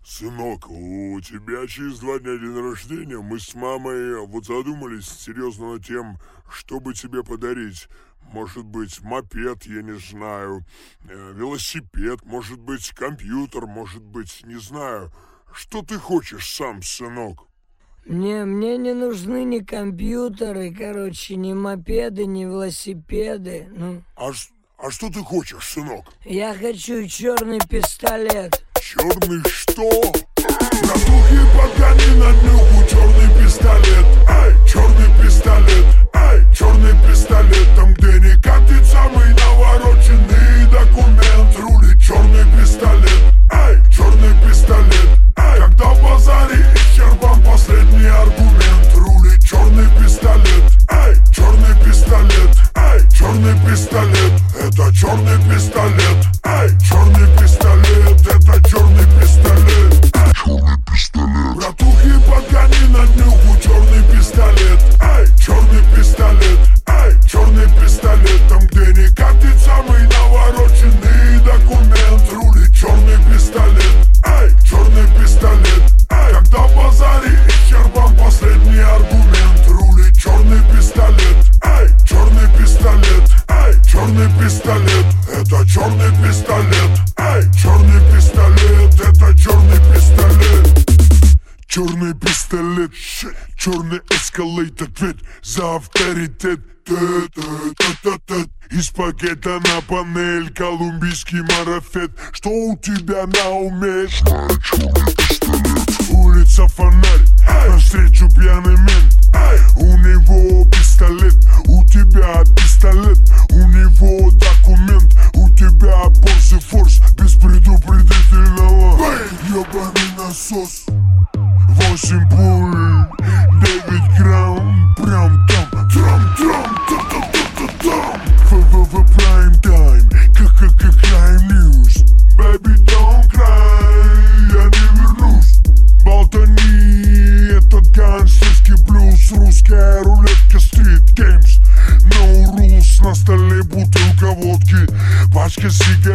Сынок, у тебя через 2 дня день рождения. Мы с мамой вот задумались серьезно над тем, чтобы тебе подарить. Может быть, мопед, я не знаю, велосипед, может быть, компьютер, может быть, не знаю. Что ты хочешь сам, сынок? Мне не нужны ни компьютеры, ни мопеды, ни велосипеды. А что ты хочешь, сынок? Я хочу черный пистолет. Черный что? Братухи, подгони на днюху черный пистолет. Ай, черный пистолет. Ай, черный пистолет. Там, где не катит самый навороченный документ. Рулит черный пистолет. Ай, черный пистолет. Ай, когда в базаре исчерпан последний аргумент. Рулит черный пистолет. Ай, черный пистолет. Ай, черный пистолет. Это черный пистолет. Ай, черный пистолет. Это черный пистолет. Черный пистолет. Братухи, подгони на днюху черный пистолет. Ай, черный пистолет. Ай, черный пистолет. Там, где не катит самый навороченный документ. Рулит черный пистолет. Ай, черный пистолет. Ай, когда в базаре исчерпан последний аргумент. Рулит черный пистолет. Ай, черный пистолет. Ай, черный пистолет. Это черный пистолет. Ай, черный пистолет. Это черный пистолет. Черный пистолет, черный эскалейт, ответ за авторитет. Из пакета на панель колумбийский марафет. Что у тебя на уме? Черный пистолет. Улица фонарь, навстречу пьяный мент. У него пистолет, у тебя пистолет. У него документ, у тебя Porsche Force без предупредительного. Ёбаный насос. 8 пуль, 9 грамм, прям там, трам-трам-там-там-там-там. В prime time, crime news. Baby, don't cry, я не вернусь. Болтани, этот гангстерский блюз. Русская рулетка, street games. No rules, на столе бутылка водки. Пачка сигарет.